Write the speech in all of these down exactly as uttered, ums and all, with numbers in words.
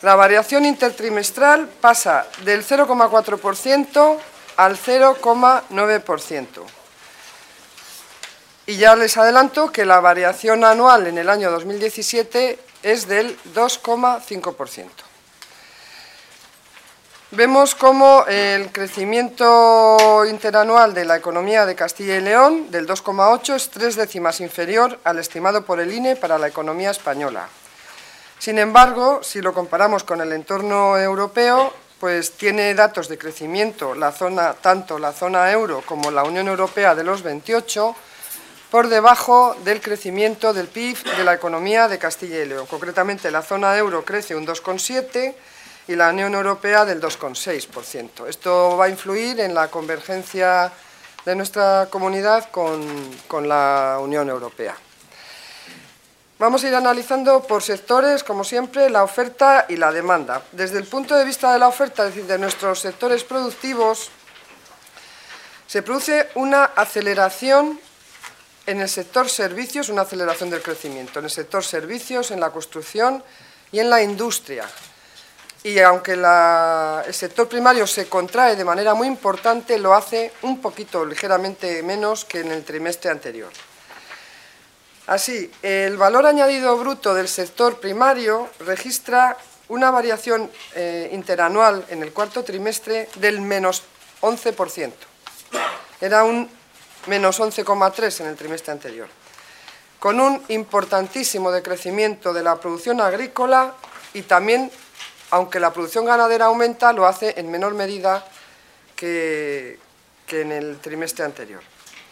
La variación intertrimestral pasa del cero coma cuatro por ciento al cero coma nueve por ciento. Y ya les adelanto que la variación anual en el año dos mil diecisiete es del dos coma cinco por ciento. Vemos cómo el crecimiento interanual de la economía de Castilla y León, del dos coma ocho, es tres décimas inferior al estimado por el I N E para la economía española. Sin embargo, si lo comparamos con el entorno europeo, pues tiene datos de crecimiento la zona, tanto la zona euro como la Unión Europea de los veintiocho, por debajo del crecimiento del P I B de la economía de Castilla y León. Concretamente, la zona euro crece un dos coma siete por ciento y la Unión Europea del dos coma seis por ciento. Esto va a influir en la convergencia de nuestra comunidad con, con la Unión Europea. Vamos a ir analizando por sectores, como siempre, la oferta y la demanda. Desde el punto de vista de la oferta, es decir, de nuestros sectores productivos, se produce una aceleración en el sector servicios, una aceleración del crecimiento, en el sector servicios, en la construcción y en la industria. Y aunque la, el sector primario se contrae de manera muy importante, lo hace un poquito, ligeramente menos que en el trimestre anterior. Así, el valor añadido bruto del sector primario registra una variación eh, interanual en el cuarto trimestre del menos once por ciento. Era un menos once coma tres por ciento en el trimestre anterior, con un importantísimo decrecimiento de la producción agrícola y también, aunque la producción ganadera aumenta, lo hace en menor medida que, que en el trimestre anterior.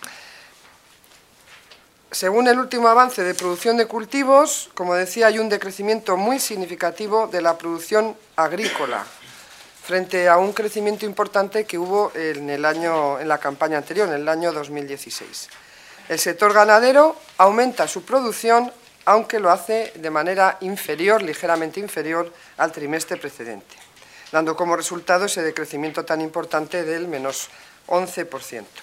Según el último avance de producción de cultivos, como decía, hay un decrecimiento muy significativo de la producción agrícola, frente a un crecimiento importante que hubo en, el año, en la campaña anterior, en el año dos mil dieciséis. El sector ganadero aumenta su producción, aunque lo hace de manera inferior, ligeramente inferior al trimestre precedente, dando como resultado ese decrecimiento tan importante del menos once por ciento.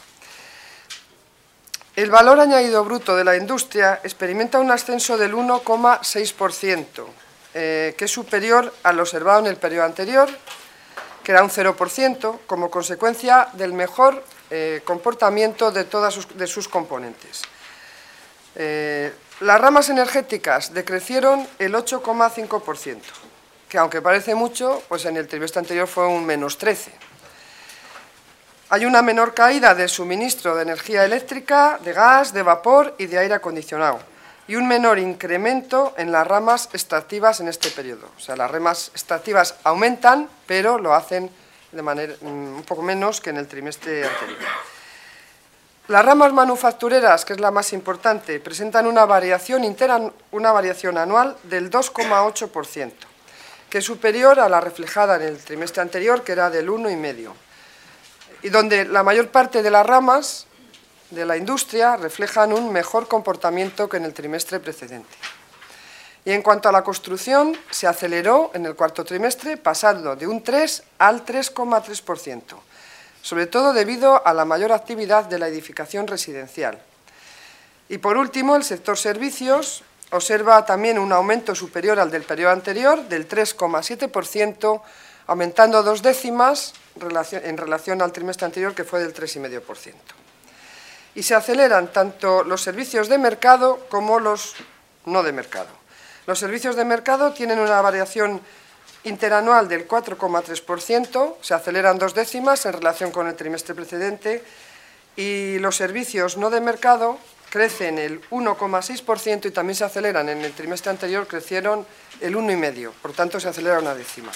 El valor añadido bruto de la industria experimenta un ascenso del uno coma seis por ciento, eh, que es superior al observado en el periodo anterior, que era un cero por ciento, como consecuencia del mejor eh, comportamiento de todas sus, de sus componentes. Eh, Las ramas energéticas decrecieron el ocho coma cinco por ciento, que aunque parece mucho, pues en el trimestre anterior fue un menos trece por ciento. Hay una menor caída del suministro de energía eléctrica, de gas, de vapor y de aire acondicionado, y un menor incremento en las ramas extractivas en este periodo. O sea, las ramas extractivas aumentan, pero lo hacen de manera un poco menos que en el trimestre anterior. Las ramas manufactureras, que es la más importante, presentan una variación, intera, una variación anual del dos coma ocho por ciento, que es superior a la reflejada en el trimestre anterior, que era del uno coma cinco por ciento, y donde la mayor parte de las ramas de la industria reflejan un mejor comportamiento que en el trimestre precedente. Y en cuanto a la construcción, se aceleró en el cuarto trimestre, pasando de un tres al tres coma tres por ciento. Sobre todo debido a la mayor actividad de la edificación residencial. Y por último, el sector servicios observa también un aumento superior al del periodo anterior, del tres coma siete por ciento, aumentando dos décimas en relación al trimestre anterior, que fue del tres coma cinco por ciento. Y se aceleran tanto los servicios de mercado como los no de mercado. Los servicios de mercado tienen una variación interanual del cuatro coma tres por ciento, se aceleran dos décimas en relación con el trimestre precedente, y los servicios no de mercado crecen el uno coma seis por ciento y también se aceleran. En el trimestre anterior crecieron el uno coma cinco por ciento, por tanto se acelera una décima.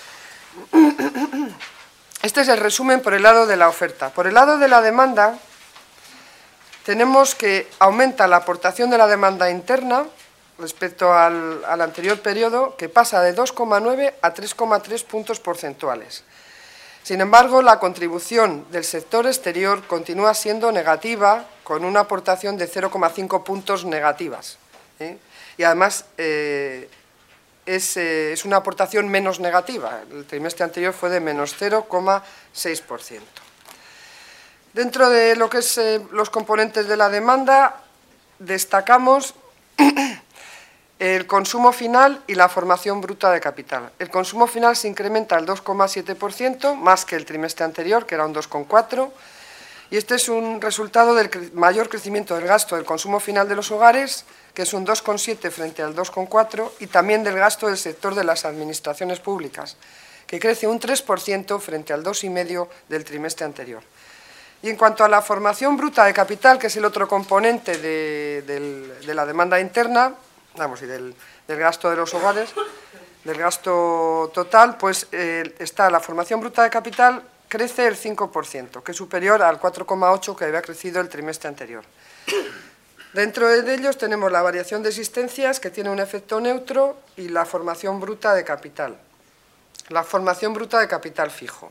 Este es el resumen por el lado de la oferta. Por el lado de la demanda, tenemos que aumenta la aportación de la demanda interna respecto al, al anterior periodo, que pasa de dos coma nueve a tres coma tres puntos porcentuales. Sin embargo, la contribución del sector exterior continúa siendo negativa, con una aportación de cero coma cinco puntos negativas. ¿eh? Y además eh, es, eh, es una aportación menos negativa. El trimestre anterior fue de menos cero coma seis por ciento. Dentro de lo que son eh, los componentes de la demanda, destacamos El consumo final y la formación bruta de capital. El consumo final se incrementa al dos coma siete por ciento, más que el trimestre anterior, que era un dos coma cuatro por ciento, y este es un resultado del mayor crecimiento del gasto del consumo final de los hogares, que es un dos coma siete por ciento frente al dos coma cuatro por ciento, y también del gasto del sector de las administraciones públicas, que crece un tres por ciento frente al dos coma cinco por ciento del trimestre anterior. Y en cuanto a la formación bruta de capital, que es el otro componente de, de, de la demanda interna, vamos, y del, del gasto de los hogares, del gasto total, pues eh, está la formación bruta de capital, crece el cinco por ciento, que es superior al cuatro coma ocho por ciento que había crecido el trimestre anterior. Dentro de ellos tenemos la variación de existencias, que tiene un efecto neutro, y la formación bruta de capital. La formación bruta de capital fijo,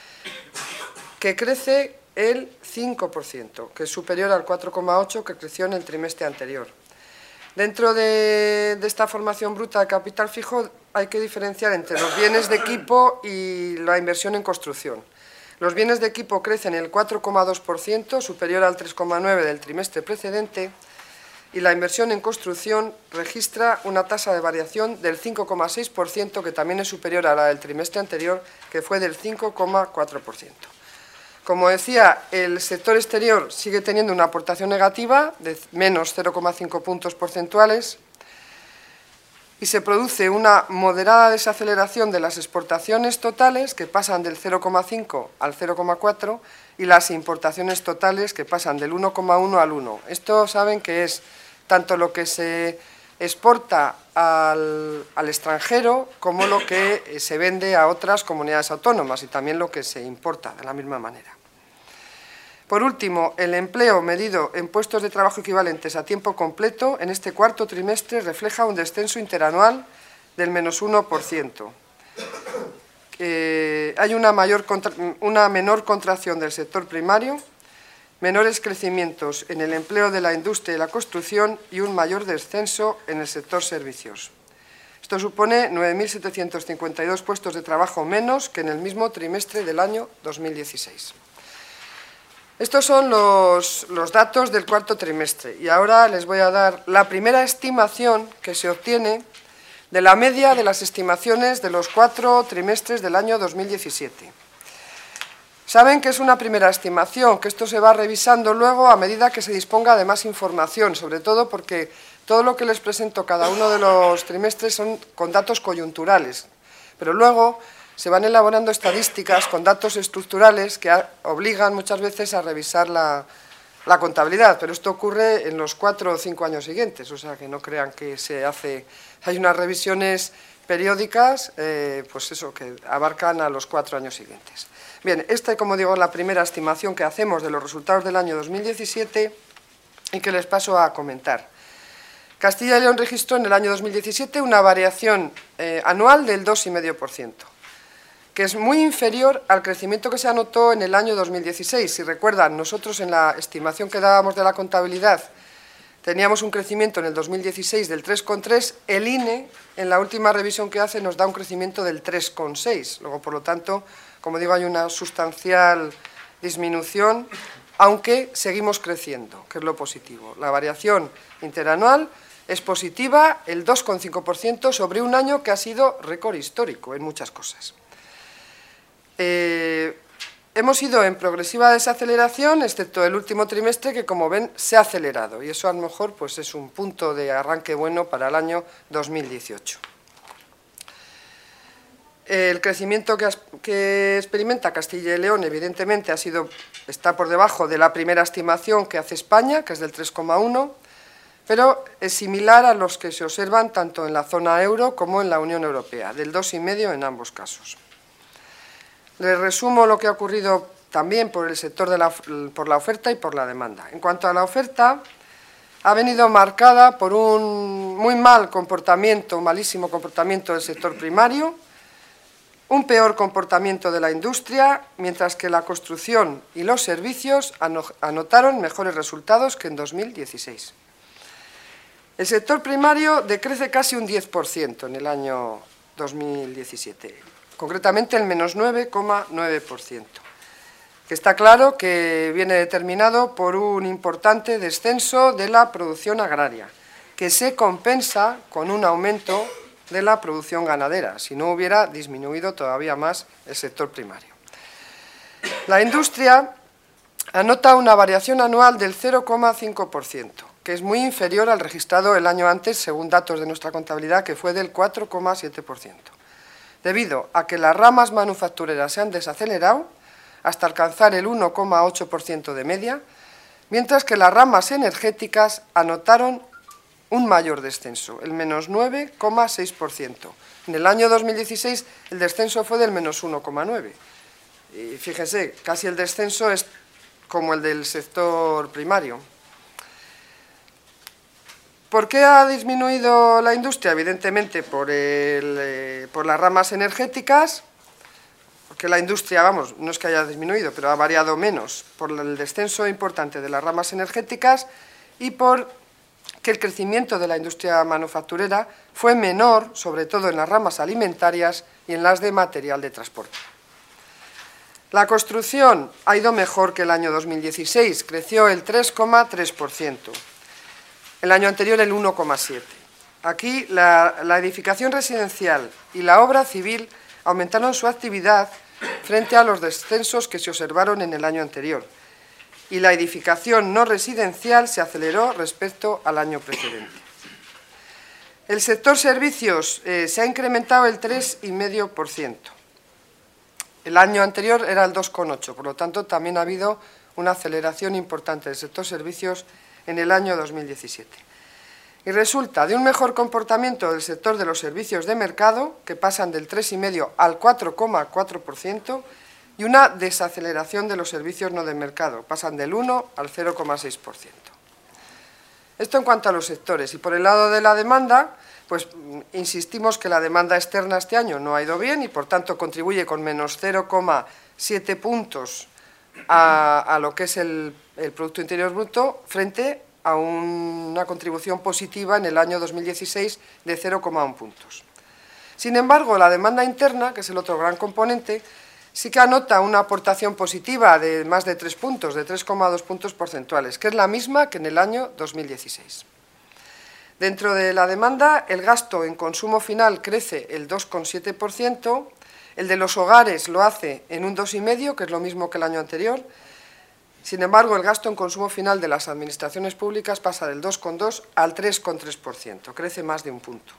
que crece el cinco por ciento, que es superior al cuatro coma ocho por ciento que creció en el trimestre anterior. Dentro de, de esta formación bruta de capital fijo hay que diferenciar entre los bienes de equipo y la inversión en construcción. Los bienes de equipo crecen el cuatro coma dos por ciento, superior al tres coma nueve por ciento del trimestre precedente, y la inversión en construcción registra una tasa de variación del cinco coma seis por ciento, que también es superior a la del trimestre anterior, que fue del cinco coma cuatro por ciento. Como decía, el sector exterior sigue teniendo una aportación negativa de menos cero coma cinco puntos porcentuales y se produce una moderada desaceleración de las exportaciones totales, que pasan del cero coma cinco al cero coma cuatro, y las importaciones totales, que pasan del uno coma uno al uno. Esto saben que es tanto lo que se exporta al, al extranjero como lo que se vende a otras comunidades autónomas, y también lo que se importa de la misma manera. Por último, el empleo medido en puestos de trabajo equivalentes a tiempo completo en este cuarto trimestre refleja un descenso interanual del menos uno por ciento. Eh, hay una, mayor contra, una menor contracción del sector primario, menores crecimientos en el empleo de la industria y la construcción y un mayor descenso en el sector servicios. Esto supone nueve mil setecientos cincuenta y dos puestos de trabajo menos que en el mismo trimestre del año dos mil dieciséis. Estos son los, los datos del cuarto trimestre, y ahora les voy a dar la primera estimación que se obtiene de la media de las estimaciones de los cuatro trimestres del año dos mil diecisiete. Saben que es una primera estimación, que esto se va revisando luego a medida que se disponga de más información, sobre todo porque todo lo que les presento cada uno de los trimestres son con datos coyunturales, pero luego se van elaborando estadísticas con datos estructurales que obligan muchas veces a revisar la, la contabilidad, pero esto ocurre en los cuatro o cinco años siguientes, o sea que no crean que se hace, hay unas revisiones periódicas, eh, pues eso, que abarcan a los cuatro años siguientes. Bien, esta, como digo, es la primera estimación que hacemos de los resultados del año dos mil diecisiete y que les paso a comentar. Castilla y León registró en el año dos mil diecisiete una variación eh, anual del dos coma cinco por ciento. Que es muy inferior al crecimiento que se anotó en el año dos mil dieciséis. Si recuerdan, nosotros en la estimación que dábamos de la contabilidad teníamos un crecimiento en el dos mil dieciséis del tres coma tres, el I N E en la última revisión que hace nos da un crecimiento del tres coma seis. Luego, por lo tanto, como digo, hay una sustancial disminución, aunque seguimos creciendo, que es lo positivo. La variación interanual es positiva, el dos coma cinco por ciento, sobre un año que ha sido récord histórico en muchas cosas. Eh, hemos ido en progresiva desaceleración, excepto el último trimestre, que como ven se ha acelerado, y eso a lo mejor pues, es un punto de arranque bueno para el año dos mil dieciocho. El crecimiento que, que experimenta Castilla y León, evidentemente, ha sido, está por debajo de la primera estimación que hace España, que es del tres coma uno, pero es similar a los que se observan tanto en la zona euro como en la Unión Europea, del dos coma cinco en ambos casos. Les resumo lo que ha ocurrido también por el sector de la, por la oferta y por la demanda. En cuanto a la oferta, ha venido marcada por un muy mal comportamiento, un malísimo comportamiento del sector primario, un peor comportamiento de la industria, mientras que la construcción y los servicios anotaron mejores resultados que en dos mil dieciséis. El sector primario decrece casi un diez por ciento en el año dos mil diecisiete. Concretamente el menos nueve coma nueve por ciento, que está claro que viene determinado por un importante descenso de la producción agraria, que se compensa con un aumento de la producción ganadera, si no hubiera disminuido todavía más el sector primario. La industria anota una variación anual del cero coma cinco por ciento, que es muy inferior al registrado el año antes, según datos de nuestra contabilidad, que fue del cuatro coma siete por ciento, debido a que las ramas manufactureras se han desacelerado hasta alcanzar el uno coma ocho por ciento de media, mientras que las ramas energéticas anotaron un mayor descenso, el menos nueve coma seis por ciento. En el año dos mil dieciséis el descenso fue del menos uno coma nueve por ciento. Y fíjense, casi el descenso es como el del sector primario. ¿Por qué ha disminuido la industria? Evidentemente por, el, eh, por las ramas energéticas, porque la industria, vamos, no es que haya disminuido, pero ha variado menos, por el descenso importante de las ramas energéticas y por que el crecimiento de la industria manufacturera fue menor, sobre todo en las ramas alimentarias y en las de material de transporte. La construcción ha ido mejor que el año dos mil dieciséis, creció el tres coma tres por ciento, el año anterior el uno coma siete por ciento. Aquí la, la edificación residencial y la obra civil aumentaron su actividad frente a los descensos que se observaron en el año anterior, y la edificación no residencial se aceleró respecto al año precedente. El sector servicios eh, se ha incrementado el tres coma cinco por ciento. El año anterior era el dos coma ocho por ciento, por lo tanto también ha habido una aceleración importante del sector servicios en el año dos mil diecisiete. Y resulta de un mejor comportamiento del sector de los servicios de mercado, que pasan del tres coma cinco por ciento al cuatro coma cuatro por ciento, y una desaceleración de los servicios no de mercado, pasan del uno al cero coma seis por ciento. Esto en cuanto a los sectores. Y por el lado de la demanda, pues insistimos que la demanda externa este año no ha ido bien y por tanto contribuye con menos cero coma siete puntos a, a lo que es el, el Producto Interior Bruto frente a un, una contribución positiva en el año dos mil dieciséis de cero coma uno puntos. Sin embargo, la demanda interna, que es el otro gran componente, sí que anota una aportación positiva de más de tres puntos, de tres coma dos puntos porcentuales, que es la misma que en el año dos mil dieciséis. Dentro de la demanda, el gasto en consumo final crece el dos coma siete por ciento, el de los hogares lo hace en un dos coma cinco por ciento, que es lo mismo que el año anterior. Sin embargo, el gasto en consumo final de las administraciones públicas pasa del dos coma dos por ciento al tres coma tres por ciento, crece más de un punto.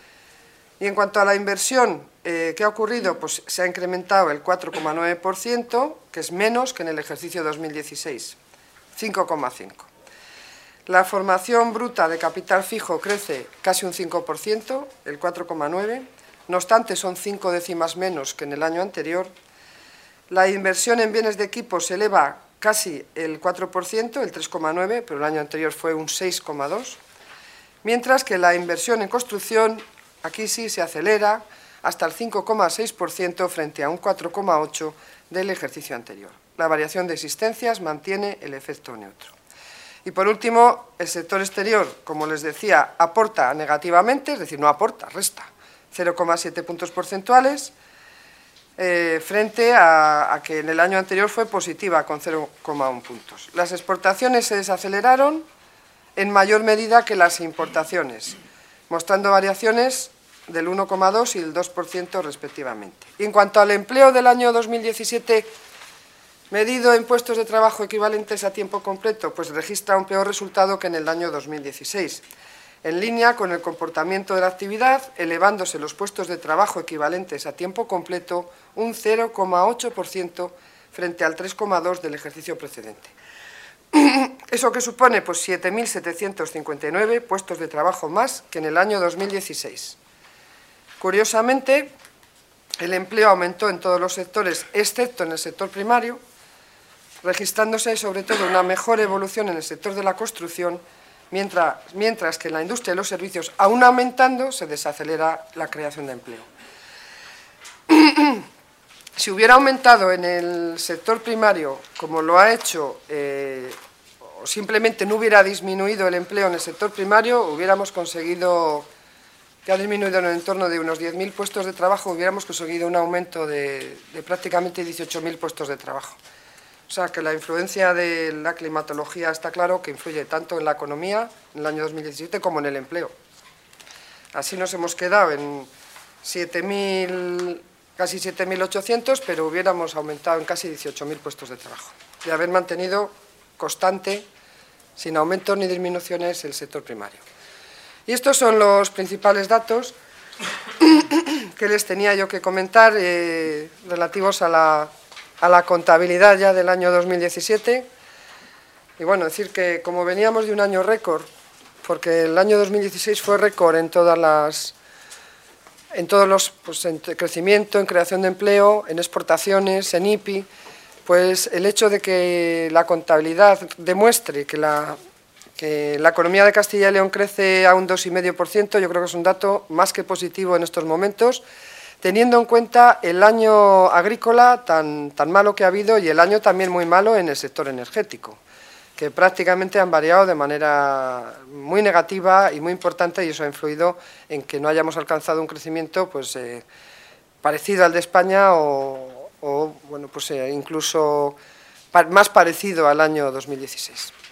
Y en cuanto a la inversión, eh, ¿qué ha ocurrido? Pues se ha incrementado el cuatro coma nueve por ciento, que es menos que en el ejercicio dos mil dieciséis, cinco coma cinco por ciento. La formación bruta de capital fijo crece casi un cinco por ciento, el cuatro coma nueve por ciento, no obstante son cinco décimas menos que en el año anterior. La inversión en bienes de equipo se eleva casi el cuatro por ciento, el tres coma nueve por ciento, pero el año anterior fue un seis coma dos por ciento, mientras que la inversión en construcción aquí sí se acelera hasta el cinco coma seis por ciento frente a un cuatro coma ocho por ciento del ejercicio anterior. La variación de existencias mantiene el efecto neutro. Y por último, el sector exterior, como les decía, aporta negativamente, es decir, no aporta, resta, cero coma siete puntos porcentuales, eh, frente a, a que en el año anterior fue positiva con cero coma uno puntos. Las exportaciones se desaceleraron en mayor medida que las importaciones, mostrando variaciones del uno coma dos por ciento y el dos por ciento respectivamente. Y en cuanto al empleo del año dos mil diecisiete, medido en puestos de trabajo equivalentes a tiempo completo, pues registra un peor resultado que en el año dos mil dieciséis, en línea con el comportamiento de la actividad, elevándose los puestos de trabajo equivalentes a tiempo completo un cero coma ocho por ciento frente al tres coma dos por ciento del ejercicio precedente. ¿Eso qué supone? Pues siete mil setecientos cincuenta y nueve puestos de trabajo más que en el año dos mil dieciséis. Curiosamente, el empleo aumentó en todos los sectores, excepto en el sector primario, registrándose sobre todo una mejor evolución en el sector de la construcción, mientras, mientras que en la industria y los servicios, aún aumentando, se desacelera la creación de empleo. Si hubiera aumentado en el sector primario, como lo ha hecho, eh, o simplemente no hubiera disminuido el empleo en el sector primario, hubiéramos conseguido, que ha disminuido en el entorno de unos diez mil puestos de trabajo, hubiéramos conseguido un aumento de, de prácticamente dieciocho mil puestos de trabajo. O sea, que la influencia de la climatología está claro que influye tanto en la economía en el año dos mil diecisiete como en el empleo. Así nos hemos quedado en siete mil, casi siete mil ochocientos, pero hubiéramos aumentado en casi dieciocho mil puestos de trabajo. Y haber mantenido constante, sin aumentos ni disminuciones, el sector primario. Y estos son los principales datos que les tenía yo que comentar eh, relativos a la, a la contabilidad ya del año dos mil diecisiete. Y bueno, decir que como veníamos de un año récord, porque el año dos mil dieciséis fue récord en todas las, en todos los, pues en crecimiento, en creación de empleo, en exportaciones, en I P I, pues el hecho de que la contabilidad demuestre que la, que la economía de Castilla y León crece a un dos coma cinco por ciento, yo creo que es un dato más que positivo en estos momentos, teniendo en cuenta el año agrícola tan, tan malo que ha habido y el año también muy malo en el sector energético, que prácticamente han variado de manera muy negativa y muy importante, y eso ha influido en que no hayamos alcanzado un crecimiento pues, eh, parecido al de España o, o bueno, pues, eh, incluso pa- más parecido al año dos mil dieciséis.